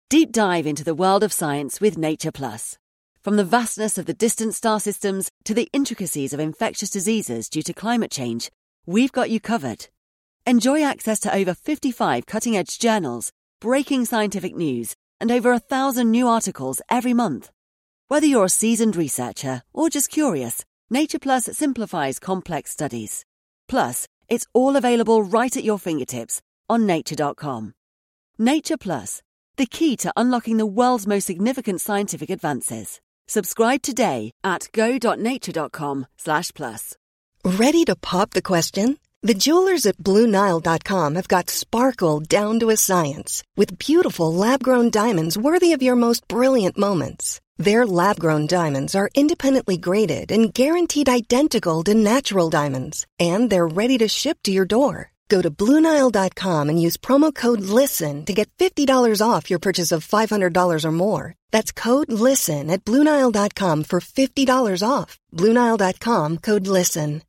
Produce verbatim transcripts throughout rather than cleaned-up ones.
Deep dive into the world of science with Nature Plus. From the vastness of the distant star systems to the intricacies of infectious diseases due to climate change, we've got you covered. Enjoy access to over fifty-five cutting-edge journals, breaking scientific news, and over a thousand new articles every month. Whether you're a seasoned researcher or just curious, Nature Plus simplifies complex studies. Plus, it's all available right at your fingertips on nature dot com. Nature Plus, the key to unlocking the world's most significant scientific advances. Subscribe today at go.nature.com slash plus. Ready to pop the question? The jewelers at Blue Nile dot com have got sparkle down to a science with beautiful lab-grown diamonds worthy of your most brilliant moments. Their lab-grown diamonds are independently graded and guaranteed identical to natural diamonds, and they're ready to ship to your door. Go to Blue Nile dot com and use promo code LISTEN to get fifty dollars off your purchase of five hundred dollars or more. That's code LISTEN at Blue Nile dot com for fifty dollars off. Blue Nile dot com, code LISTEN.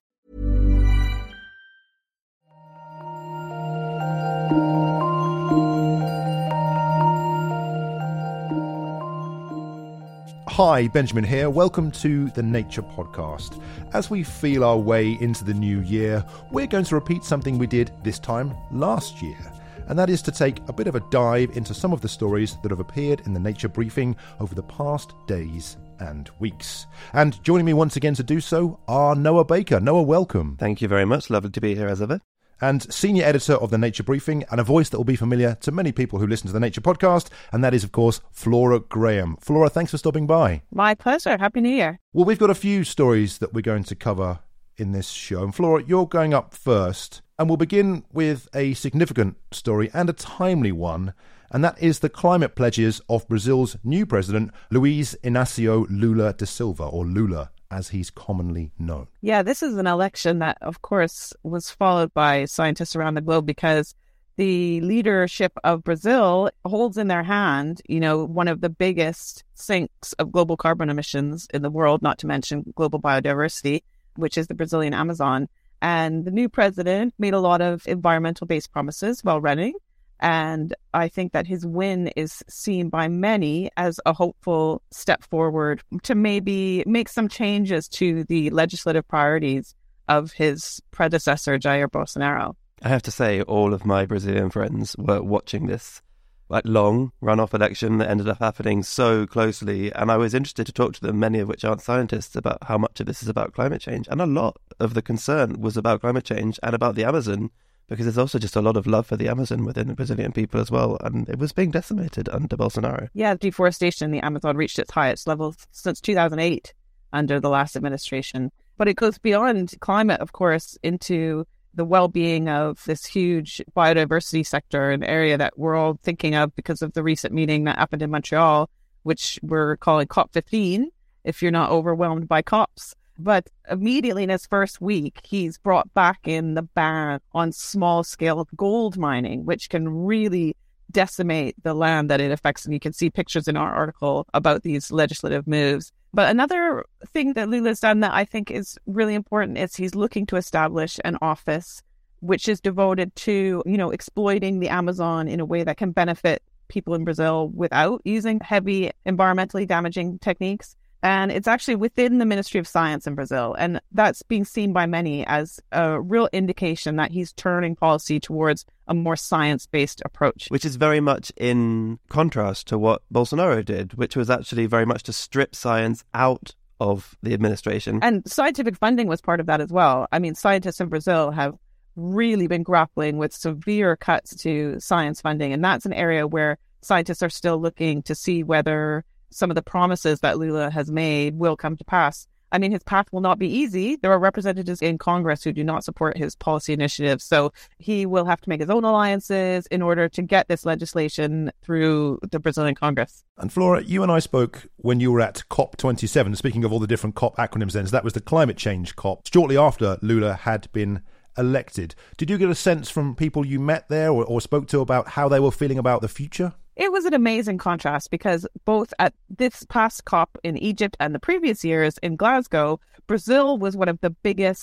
Hi, Benjamin here. Welcome to the Nature Podcast. As we feel our way into the new year, we're going to repeat something we did this time last year, and that is to take a bit of a dive into some of the stories that have appeared in the Nature Briefing over the past days and weeks. And joining me once again to do so are Noah Baker. Noah, welcome. Thank you very much. Lovely to be here as ever. And senior editor of the Nature Briefing, and a voice that will be familiar to many people who listen to the Nature Podcast, and that is, of course, Flora Graham. Flora, thanks for stopping by. My pleasure. Happy New Year. Well, we've got a few stories that we're going to cover in this show. And Flora, you're going up first, and we'll begin with a significant story and a timely one, and that is the climate pledges of Brazil's new president, Luiz Inácio Lula da Silva, or Lula, as he's commonly known. Yeah, this is an election that, of course, was followed by scientists around the globe because the leadership of Brazil holds in their hand, you know, one of the biggest sinks of global carbon emissions in the world, not to mention global biodiversity, which is the Brazilian Amazon. And the new president made a lot of environmental-based promises while running. And I think that his win is seen by many as a hopeful step forward to maybe make some changes to the legislative priorities of his predecessor, Jair Bolsonaro. I have to say, all of my Brazilian friends were watching this like long runoff election that ended up happening so closely. And I was interested to talk to them, many of which aren't scientists, about how much of this is about climate change. And a lot of the concern was about climate change and about the Amazon, because there's also just a lot of love for the Amazon within the Brazilian people as well. And it was being decimated under Bolsonaro. Yeah, deforestation in the Amazon reached its highest levels since two thousand eight under the last administration. But it goes beyond climate, of course, into the well-being of this huge biodiversity sector, an area that we're all thinking of because of the recent meeting that happened in Montreal, which we're calling COP fifteen, if you're not overwhelmed by COPs. But immediately in his first week, he's brought back in the ban on small-scale gold mining, which can really decimate the land that it affects. And you can see pictures in our article about these legislative moves. But another thing that Lula's done that I think is really important is he's looking to establish an office which is devoted to, you know, exploiting the Amazon in a way that can benefit people in Brazil without using heavy environmentally damaging techniques. And it's actually within the Ministry of Science in Brazil. And that's being seen by many as a real indication that he's turning policy towards a more science-based approach. Which is very much in contrast to what Bolsonaro did, which was actually very much to strip science out of the administration. And scientific funding was part of that as well. I mean, scientists in Brazil have really been grappling with severe cuts to science funding. And that's an area where scientists are still looking to see whether some of the promises that Lula has made will come to pass. I mean, his path will not be easy. There are representatives in Congress who do not support his policy initiatives. So he will have to make his own alliances in order to get this legislation through the Brazilian Congress. And Flora, you and I spoke when you were at COP twenty-seven, speaking of all the different COP acronyms then, so that was the climate change COP, shortly after Lula had been elected. Did you get a sense from people you met there or, or spoke to about how they were feeling about the future? It was an amazing contrast because both at this past COP in Egypt and the previous years in Glasgow, Brazil was one of the biggest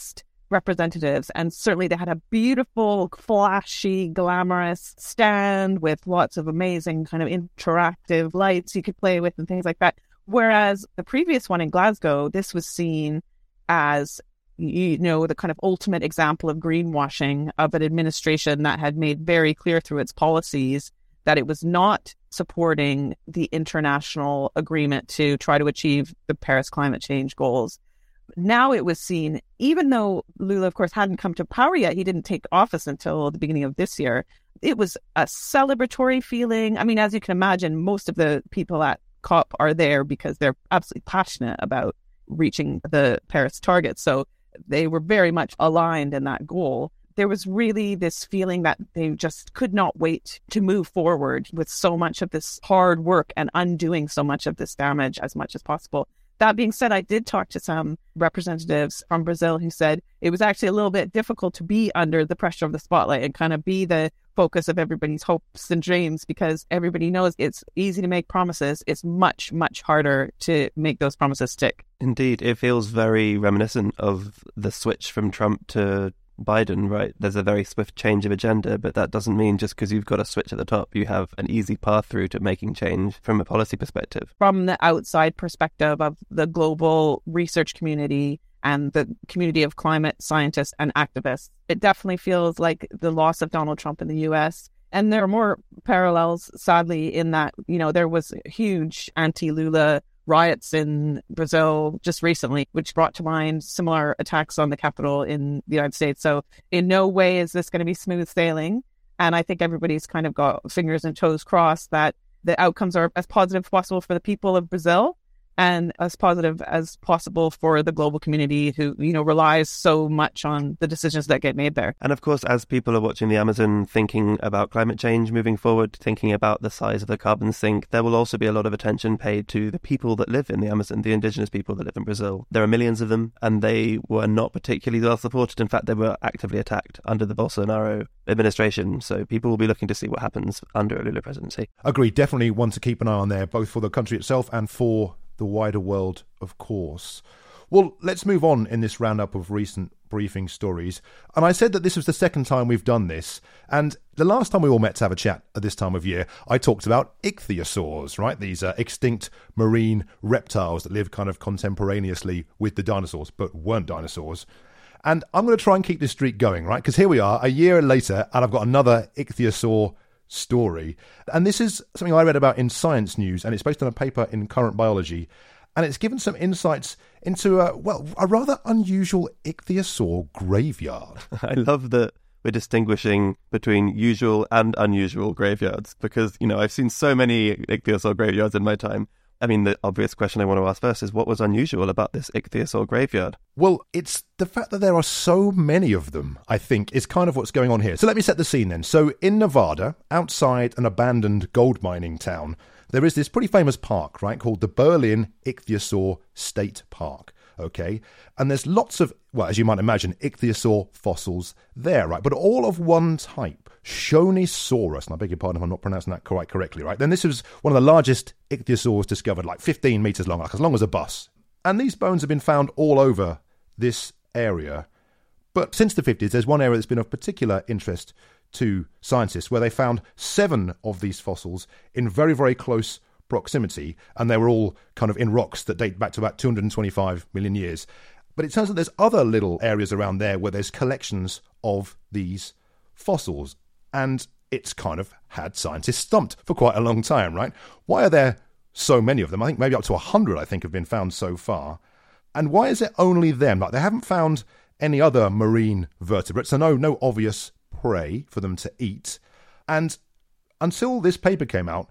representatives, and certainly they had a beautiful, flashy, glamorous stand with lots of amazing kind of interactive lights you could play with and things like that. Whereas the previous one in Glasgow, this was seen as, you know, the kind of ultimate example of greenwashing of an administration that had made very clear through its policies that it was not supporting the international agreement to try to achieve the Paris climate change goals. Now it was seen, even though Lula, of course, hadn't come to power yet, he didn't take office until the beginning of this year. It was a celebratory feeling. I mean, as you can imagine, most of the people at COP are there because they're absolutely passionate about reaching the Paris target. So they were very much aligned in that goal. There was really this feeling that they just could not wait to move forward with so much of this hard work and undoing so much of this damage as much as possible. That being said, I did talk to some representatives from Brazil who said it was actually a little bit difficult to be under the pressure of the spotlight and kind of be the focus of everybody's hopes and dreams, because everybody knows it's easy to make promises. It's much, much harder to make those promises stick. Indeed, it feels very reminiscent of the switch from Trump to Biden, right? There's a very swift change of agenda, but that doesn't mean just because you've got a switch at the top, you have an easy path through to making change from a policy perspective. From the outside perspective of the global research community and the community of climate scientists and activists, it definitely feels like the loss of Donald Trump in the U S. And there are more parallels, sadly, in that, you know, there was huge anti-Lula riots in Brazil just recently, which brought to mind similar attacks on the Capitol in the United States. So in no way is this going to be smooth sailing. And I think everybody's kind of got fingers and toes crossed that the outcomes are as positive as possible for the people of Brazil and as positive as possible for the global community who, you know, relies so much on the decisions that get made there. And of course, as people are watching the Amazon, thinking about climate change moving forward, thinking about the size of the carbon sink, there will also be a lot of attention paid to the people that live in the Amazon, the indigenous people that live in Brazil. There are millions of them, and they were not particularly well supported. In fact, they were actively attacked under the Bolsonaro administration. So people will be looking to see what happens under a Lula presidency. Agreed. Definitely one to keep an eye on there, both for the country itself and for the wider world, of course. Well, let's move on in this roundup of recent briefing stories. And I said that this was the second time we've done this. And the last time we all met to have a chat at this time of year, I talked about ichthyosaurs, right? These uh, extinct marine reptiles that live kind of contemporaneously with the dinosaurs, but weren't dinosaurs. And I'm going to try and keep this streak going, right? Because here we are, a year later, and I've got another ichthyosaur story. And this is something I read about in Science News, and it's based on a paper in Current Biology, and it's given some insights into a, well, a rather unusual ichthyosaur graveyard. I love that we're distinguishing between usual and unusual graveyards, because, you know, I've seen so many ichthyosaur graveyards in my time. I mean, the obvious question I want to ask first is, what was unusual about this ichthyosaur graveyard? Well, it's the fact that there are so many of them, I think, is kind of what's going on here. So let me set the scene then. So in Nevada, outside an abandoned gold mining town, there is this pretty famous park, right, called the Berlin Ichthyosaur State Park. Okay, and there's lots of, well, as you might imagine, ichthyosaur fossils there, right? But all of one type, Shonisaurus, and I beg your pardon if I'm not pronouncing that quite correctly, right? Then this was one of the largest ichthyosaurs discovered, like fifteen metres long, like as long as a bus. And these bones have been found all over this area. But since the fifties, there's one area that's been of particular interest to scientists, where they found seven of these fossils in very, very close proximity, and they were all kind of in rocks that date back to about two hundred twenty-five million years. But it turns out there's other little areas around there where there's collections of these fossils, and it's kind of had scientists stumped for quite a long time, right? Why are there so many of them? I think maybe up to one hundred, I think, have been found so far. And why is it only them? Like, they haven't found any other marine vertebrates, so no, no obvious prey for them to eat. And until this paper came out,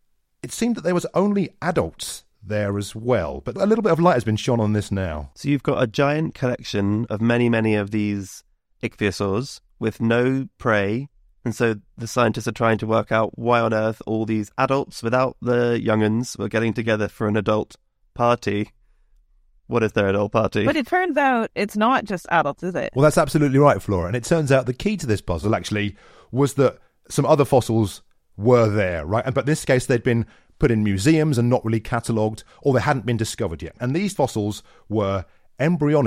it seemed that there was only adults there as well. But a little bit of light has been shone on this now. So you've got a giant collection of many, many of these ichthyosaurs with no prey. And so the scientists are trying to work out why on earth all these adults without the young'uns were getting together for an adult party. What is their adult party? But it turns out it's not just adults, is it? Well, that's absolutely right, Flora. And it turns out the key to this puzzle, actually, was that some other fossils were there, right? But in this case, they'd been put in museums and not really catalogued, or they hadn't been discovered yet. And these fossils were embryonic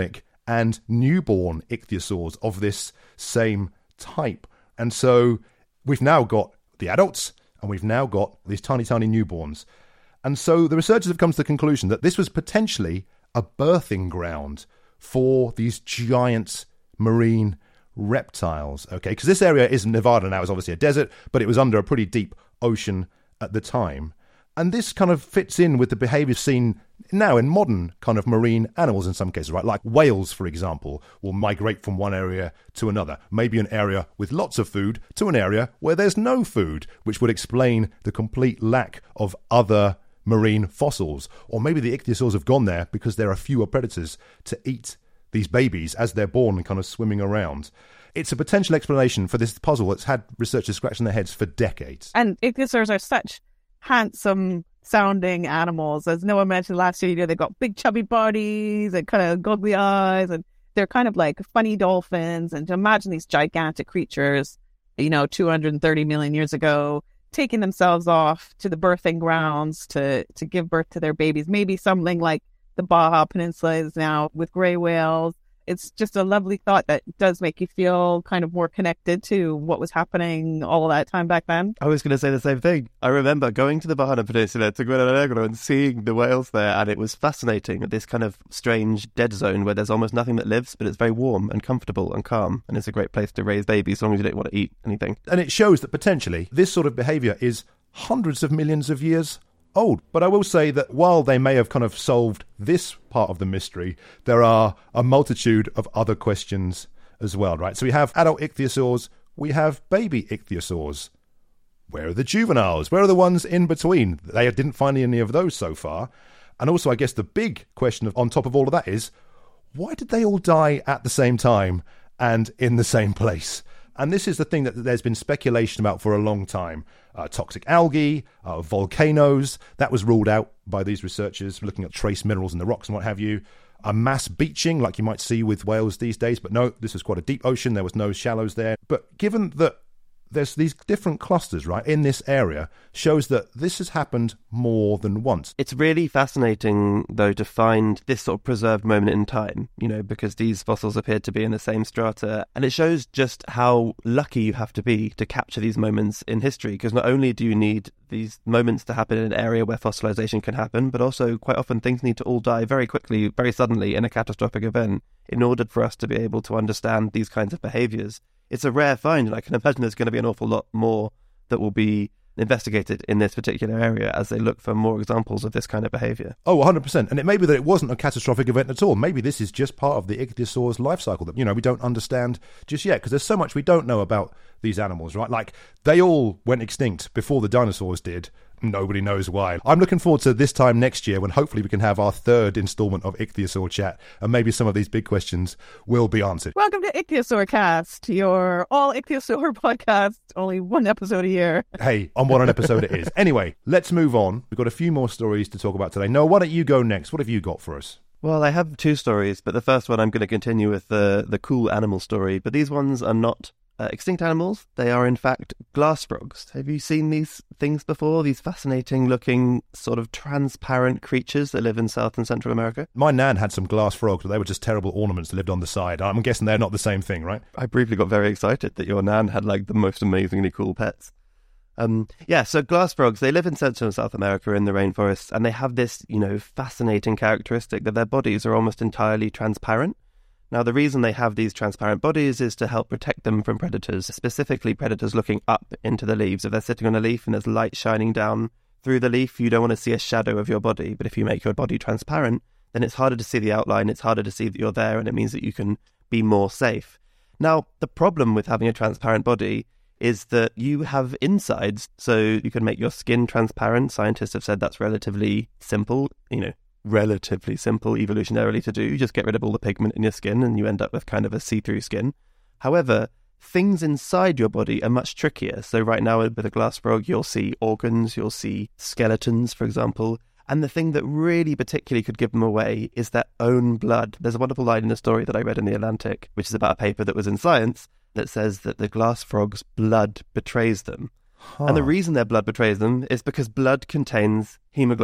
and newborn ichthyosaurs of this same type. And so we've now got the adults and we've now got these tiny, tiny newborns. And so the researchers have come to the conclusion that this was potentially a birthing ground for these giant marine reptiles. Okay, because this area is Nevada now, is obviously a desert, but it was under a pretty deep ocean at the time. And this kind of fits in with the behaviour seen now in modern kind of marine animals in some cases, right? Like whales, for example, will migrate from one area to another. Maybe an area with lots of food to an area where there's no food, which would explain the complete lack of other marine fossils. Or maybe the ichthyosaurs have gone there because there are fewer predators to eat these babies as they're born and kind of swimming around. It's a potential explanation for this puzzle that's had researchers scratching their heads for decades. And ichthyosaurs are such handsome sounding animals. As Noah mentioned last year, you know, they've got big chubby bodies and kind of goggly eyes, and they're kind of like funny dolphins. And to imagine these gigantic creatures, you know, two hundred thirty million years ago, taking themselves off to the birthing grounds to, to give birth to their babies. Maybe something like the Baja Peninsula is now with gray whales. It's just a lovely thought that does make you feel kind of more connected to what was happening all that time back then. I was going to say the same thing. I remember going to the Baja Peninsula to Guadalajara and seeing the whales there, and it was fascinating, this kind of strange dead zone where there's almost nothing that lives, but it's very warm and comfortable and calm, and it's a great place to raise babies as long as you don't want to eat anything. And it shows that potentially this sort of behaviour is hundreds of millions of years old. But I will say that while they may have kind of solved this part of the mystery, there are a multitude of other questions as well, right? So we have adult ichthyosaurs, we have baby ichthyosaurs. Where are the juveniles? Where are the ones in between? They didn't find any of those so far. And also, I guess the big question of, on top of all of that is, why did they all die at the same time and in the same place? And this is the thing that there's been speculation about for a long time. Uh, toxic algae, uh, volcanoes, that was ruled out by these researchers looking at trace minerals in the rocks and what have you. A mass beaching like you might see with whales these days. But no, this was quite a deep ocean. There was no shallows there. But given that there's these different clusters, right, in this area, shows that this has happened more than once. It's really fascinating, though, to find this sort of preserved moment in time, you know, because these fossils appear to be in the same strata. And it shows just how lucky you have to be to capture these moments in history, because not only do you need these moments to happen in an area where fossilization can happen, but also quite often things need to all die very quickly, very suddenly in a catastrophic event in order for us to be able to understand these kinds of behaviors. It's a rare find, and I can imagine there's going to be an awful lot more that will be investigated in this particular area as they look for more examples of this kind of behaviour. Oh, one hundred percent. And it may be that it wasn't a catastrophic event at all. Maybe this is just part of the ichthyosaur's life cycle that, you know, we don't understand just yet, because there's so much we don't know about these animals, right? Like, they all went extinct before the dinosaurs did. Nobody knows why. I'm looking forward to this time next year when hopefully we can have our third instalment of Ichthyosaur Chat, and maybe some of these big questions will be answered. Welcome to Ichthyosaur Cast, your all Ichthyosaur podcast, only one episode a year. Hey, on what an episode it is. Anyway, let's move on. We've got a few more stories to talk about today. Noah, why don't you go next? What have you got for us? Well, I have two stories, but the first one I'm going to continue with the, the cool animal story, but these ones are not Uh, extinct animals. They are in fact glass frogs. Have you seen these things before? These fascinating looking sort of transparent creatures that live in South and Central America? My nan had some glass frogs, but they were just terrible ornaments that lived on the side. I'm guessing they're not the same thing, right? I briefly got very excited that your nan had like the most amazingly cool pets. Um, yeah, so glass frogs, they live in Central and South America in the rainforests, and they have this, you know, fascinating characteristic that their bodies are almost entirely transparent. Now, the reason they have these transparent bodies is to help protect them from predators, specifically predators looking up into the leaves. If they're sitting on a leaf and there's light shining down through the leaf, you don't want to see a shadow of your body. But if you make your body transparent, then it's harder to see the outline, it's harder to see that you're there, and it means that you can be more safe. Now, the problem with having a transparent body is that you have insides, so you can make your skin transparent. Scientists have said that's relatively simple, you know, relatively simple evolutionarily to do. You just get rid of all the pigment in your skin and you end up with kind of a see-through skin. However, things inside your body are much trickier. So right now with a glass frog, you'll see organs, you'll see skeletons, for example. And the thing that really particularly could give them away is their own blood. There's a wonderful line in a story that I read in The Atlantic, which is about a paper that was in Science, that says that the glass frog's blood betrays them. Huh. And the reason their blood betrays them is because blood contains hemoglobin.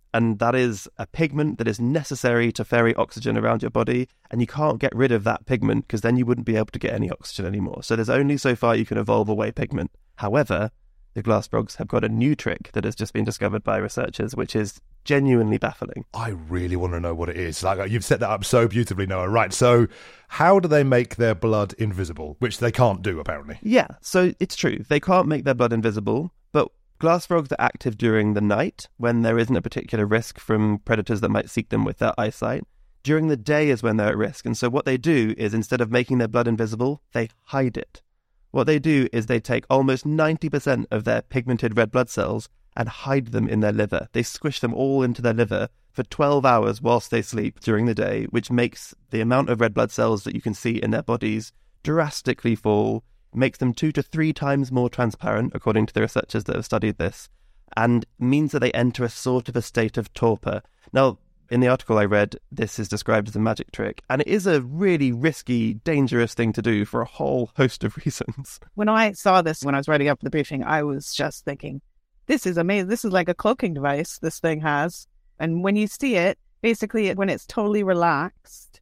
And that is a pigment that is necessary to ferry oxygen around your body. And you can't get rid of that pigment because then you wouldn't be able to get any oxygen anymore. So there's only so far you can evolve away pigment. However, the glass frogs have got a new trick that has just been discovered by researchers, which is genuinely baffling. I really want to know what it is. Like, you've set that up so beautifully, Noah. Right, so how do they make their blood invisible? Which they can't do, apparently. Yeah, so it's true. They can't make their blood invisible, but glass frogs are active during the night when there isn't a particular risk from predators that might seek them with their eyesight. During the day is when they're at risk. And so what they do is, instead of making their blood invisible, they hide it. What they do is they take almost ninety percent of their pigmented red blood cells and hide them in their liver. They squish them all into their liver for twelve hours whilst they sleep during the day, which makes the amount of red blood cells that you can see in their bodies drastically fall, makes them two to three times more transparent, according to the researchers that have studied this, and means that they enter a sort of a state of torpor. Now, in the article I read, this is described as a magic trick, and it is a really risky, dangerous thing to do for a whole host of reasons. When I saw this, when I was writing up the briefing, I was just thinking, this is amazing. This is like a cloaking device this thing has. And when you see it, basically when it's totally relaxed,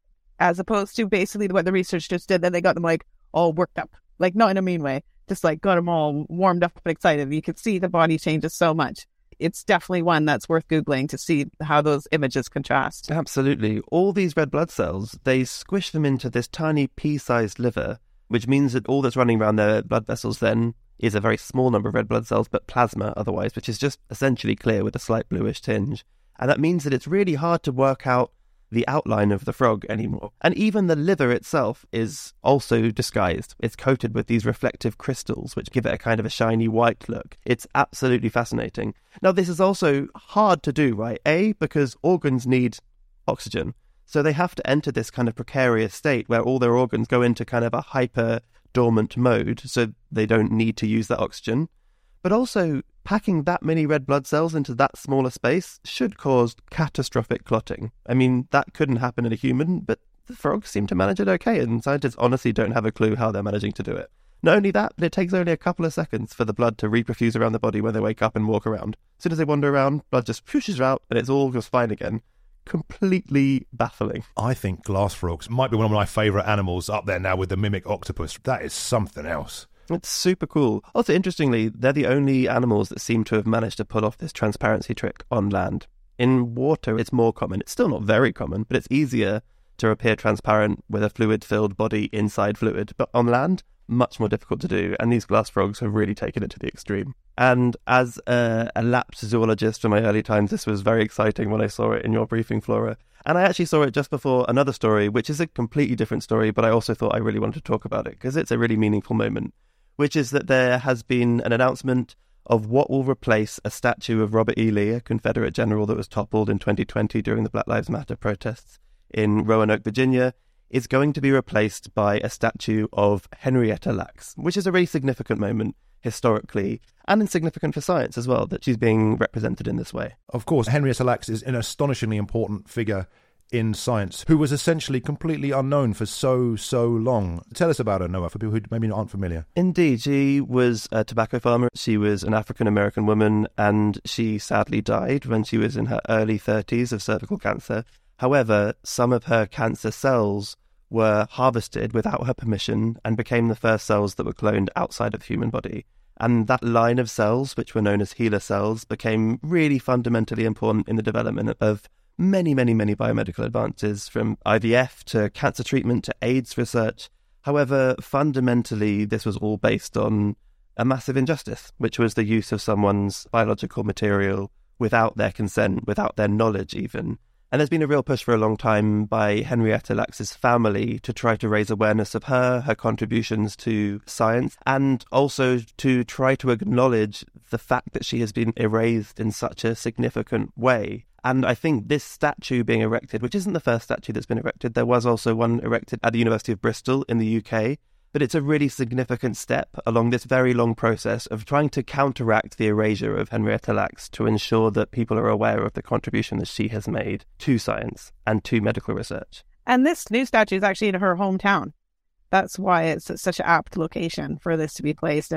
as opposed to basically what the research just did, then they got them like all worked up, like not in a mean way, just like got them all warmed up and excited. You could see the body changes so much. It's definitely one that's worth Googling to see how those images contrast. Absolutely. All these red blood cells, they squish them into this tiny pea-sized liver, which means that all that's running around their blood vessels then is a very small number of red blood cells, but plasma otherwise, which is just essentially clear with a slight bluish tinge. And that means that it's really hard to work out the outline of the frog anymore. And even the liver itself is also disguised. It's coated with these reflective crystals, which give it a kind of a shiny white look. It's absolutely fascinating. Now, this is also hard to do, right? A, because organs need oxygen. So they have to enter this kind of precarious state where all their organs go into kind of a hyper dormant mode, so they don't need to use that oxygen. But also, packing that many red blood cells into that smaller space should cause catastrophic clotting. I mean, that couldn't happen in a human, but the frogs seem to manage it okay, and scientists honestly don't have a clue how they're managing to do it. Not only that, but it takes only a couple of seconds for the blood to reperfuse around the body when they wake up and walk around. As soon as they wander around, blood just pushes out, and it's all just fine again. Completely baffling. I think glass frogs might be one of my favourite animals, up there now with the mimic octopus. That is something else. It's super cool. Also, interestingly, they're the only animals that seem to have managed to pull off this transparency trick on land. In water, it's more common. It's still not very common, but it's easier to appear transparent with a fluid-filled body inside fluid. But on land, much more difficult to do, and these glass frogs have really taken it to the extreme. And as a, a lapsed zoologist from my early times, this was very exciting when I saw it in your briefing, Flora. And I actually saw it just before another story, which is a completely different story, but I also thought I really wanted to talk about it, because it's a really meaningful moment, which is that there has been an announcement of what will replace a statue of Robert E. Lee, a Confederate general that was toppled in twenty twenty during the Black Lives Matter protests in Roanoke, Virginia, is going to be replaced by a statue of Henrietta Lacks, which is a really significant moment historically and insignificant for science as well, that she's being represented in this way. Of course, Henrietta Lacks is an astonishingly important figure in science, who was essentially completely unknown for so, so long. Tell us about her, Noah, for people who maybe aren't familiar. Indeed, she was a tobacco farmer. She was an African-American woman, and she sadly died when she was in her early thirties of cervical cancer. However, some of her cancer cells were harvested without her permission and became the first cells that were cloned outside of the human body. And that line of cells, which were known as HeLa cells, became really fundamentally important in the development of many, many, many biomedical advances, from I V F to cancer treatment to AIDS research. However, fundamentally, this was all based on a massive injustice, which was the use of someone's biological material without their consent, without their knowledge even. And there's been a real push for a long time by Henrietta Lacks's family to try to raise awareness of her, her contributions to science, and also to try to acknowledge the fact that she has been erased in such a significant way. And I think this statue being erected, which isn't the first statue that's been erected, there was also one erected at the University of Bristol in the U K, but it's a really significant step along this very long process of trying to counteract the erasure of Henrietta Lacks to ensure that people are aware of the contribution that she has made to science and to medical research. And this new statue is actually in her hometown. That's why it's such an apt location for this to be placed. And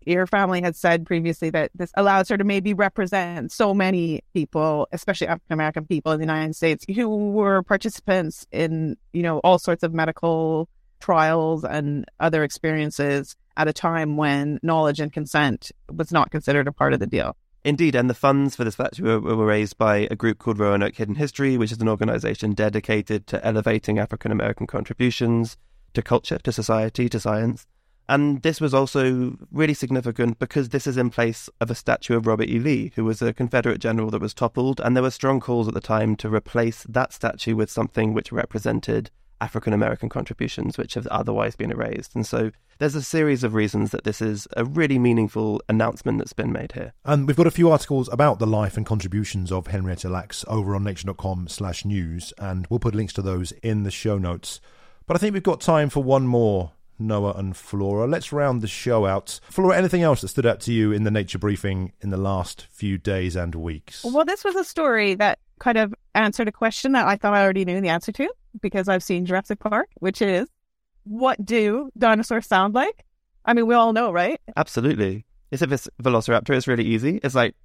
your family had said previously that this allows her to maybe represent so many people, especially African-American people in the United States, who were participants in, you know, all sorts of medical trials and other experiences at a time when knowledge and consent was not considered a part of the deal. Indeed, and the funds for this statue were, were raised by a group called Roanoke Hidden History, which is an organization dedicated to elevating African-American contributions to culture, to society, to science. And this was also really significant because this is in place of a statue of Robert E. Lee, who was a Confederate general that was toppled, and there were strong calls at the time to replace that statue with something which represented African-American contributions, which have otherwise been erased. And so there's a series of reasons that this is a really meaningful announcement that's been made here. And we've got a few articles about the life and contributions of Henrietta Lacks over on nature.com slash news, and we'll put links to those in the show notes. But I think we've got time for one more, Noah and Flora. Let's round the show out. Flora, anything else that stood out to you in the Nature briefing in the last few days and weeks? Well, this was a story that kind of answered a question that I thought I already knew the answer to, because I've seen Jurassic Park, which is, what do dinosaurs sound like? I mean, we all know, right? Absolutely. Is it this Velociraptor? It's really easy. It's like,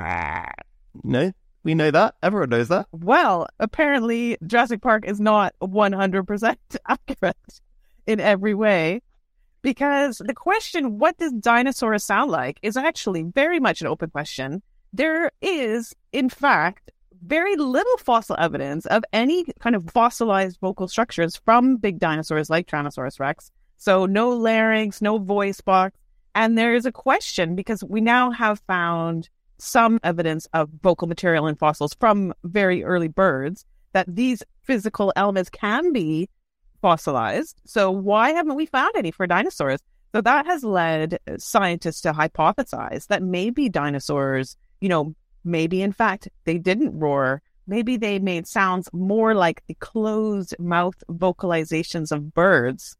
no, we know that. Everyone knows that. Well, apparently Jurassic Park is not one hundred percent accurate in every way, because the question, what does dinosaurs sound like, is actually very much an open question. There is, in fact, very little fossil evidence of any kind of fossilized vocal structures from big dinosaurs like Tyrannosaurus rex. So no larynx, no voice box. And there is a question, because we now have found some evidence of vocal material in fossils from very early birds, that these physical elements can be fossilized. So why haven't we found any for dinosaurs? So that has led scientists to hypothesize that maybe dinosaurs, you know, maybe, in fact, they didn't roar. Maybe they made sounds more like the closed mouth vocalizations of birds.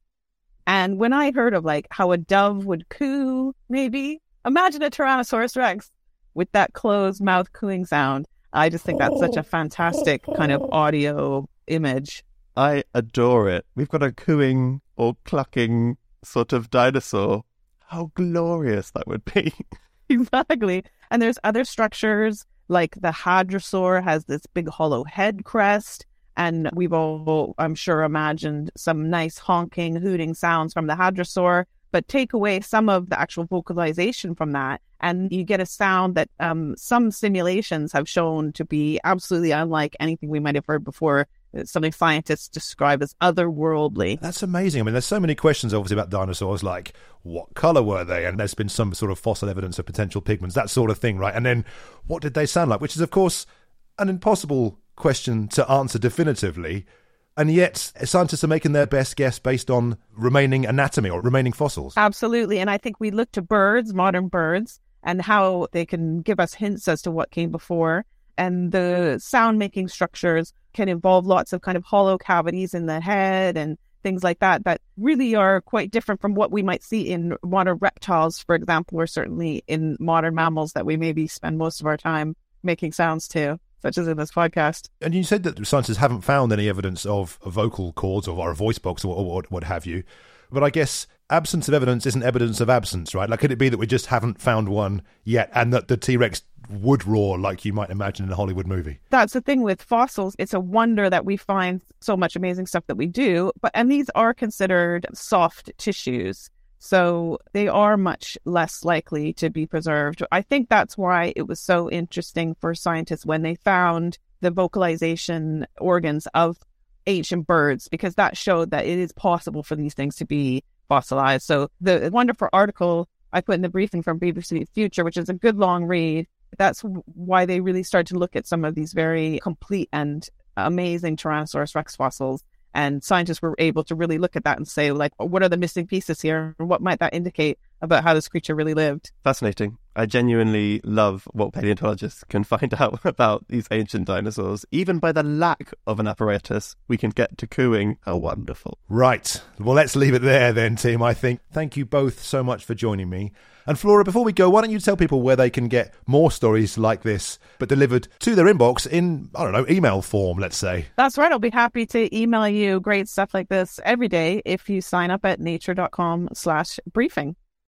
And when I heard of like how a dove would coo, maybe, imagine a Tyrannosaurus rex with that closed mouth cooing sound. I just think that's such a fantastic kind of audio image. I adore it. We've got a cooing or clucking sort of dinosaur. How glorious that would be. Exactly. And there's other structures, like the hadrosaur has this big hollow head crest. And we've all, I'm sure, imagined some nice honking, hooting sounds from the hadrosaur. But take away some of the actual vocalization from that, and you get a sound that um, some simulations have shown to be absolutely unlike anything we might have heard before. It's something scientists describe as otherworldly. That's amazing. I mean, there's so many questions, obviously, about dinosaurs, like what colour were they? And there's been some sort of fossil evidence of potential pigments, that sort of thing, right? And then what did they sound like? Which is, of course, an impossible question to answer definitively. And yet scientists are making their best guess based on remaining anatomy or remaining fossils. Absolutely. And I think we look to birds, modern birds, and how they can give us hints as to what came before. And the sound-making structures can involve lots of kind of hollow cavities in the head and things like that, that really are quite different from what we might see in modern reptiles, for example, or certainly in modern mammals that we maybe spend most of our time making sounds to, such as in this podcast. And you said that scientists haven't found any evidence of vocal cords or, or a voice box or, or what, what have you. But I guess absence of evidence isn't evidence of absence, right? Like, could it be that we just haven't found one yet, and that the T-Rex would roar like you might imagine in a Hollywood movie? That's the thing with fossils. It's a wonder that we find so much amazing stuff that we do. But and these are considered soft tissues, so they are much less likely to be preserved. I think that's why it was so interesting for scientists when they found the vocalization organs of ancient birds, because that showed that it is possible for these things to be fossilized. So the wonderful article I put in the briefing from B B C Future, which is a good long read, that's why they really started to look at some of these very complete and amazing Tyrannosaurus rex fossils. And scientists were able to really look at that and say, like, what are the missing pieces here? What might that indicate about how this creature really lived? Fascinating. I genuinely love what paleontologists can find out about these ancient dinosaurs. Even by the lack of an apparatus, we can get to cooing. How wonderful. Right. Well, let's leave it there then, Tim, I think. Thank you both so much for joining me. And Flora, before we go, why don't you tell people where they can get more stories like this, but delivered to their inbox in, I don't know, email form, let's say. That's right. I'll be happy to email you great stuff like this every day if you sign up at nature.com slash briefing.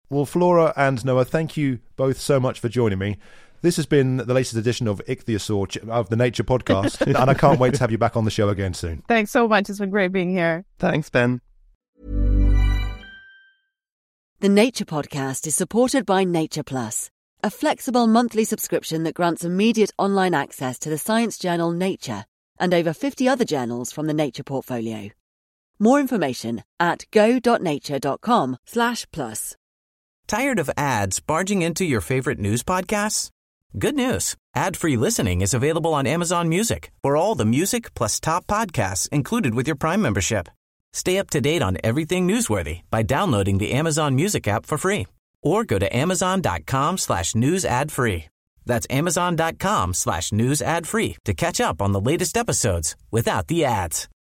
Well, Flora and Noah, thank you both so much for joining me. This has been the latest edition of Ichthyosaur of the Nature Podcast, and I can't wait to have you back on the show again soon. Thanks so much. It's been great being here. Thanks, Ben. The Nature Podcast is supported by Nature Plus, a flexible monthly subscription that grants immediate online access to the science journal Nature and over fifty other journals from the Nature portfolio. More information at go.nature.com slash plus. Tired of ads barging into your favorite news podcasts? Good news. Ad-free listening is available on Amazon Music for all the music plus top podcasts included with your Prime membership. Stay up to date on everything newsworthy by downloading the Amazon Music app for free or go to amazon.com slash news ad free. That's amazon.com slash news ad free to catch up on the latest episodes without the ads.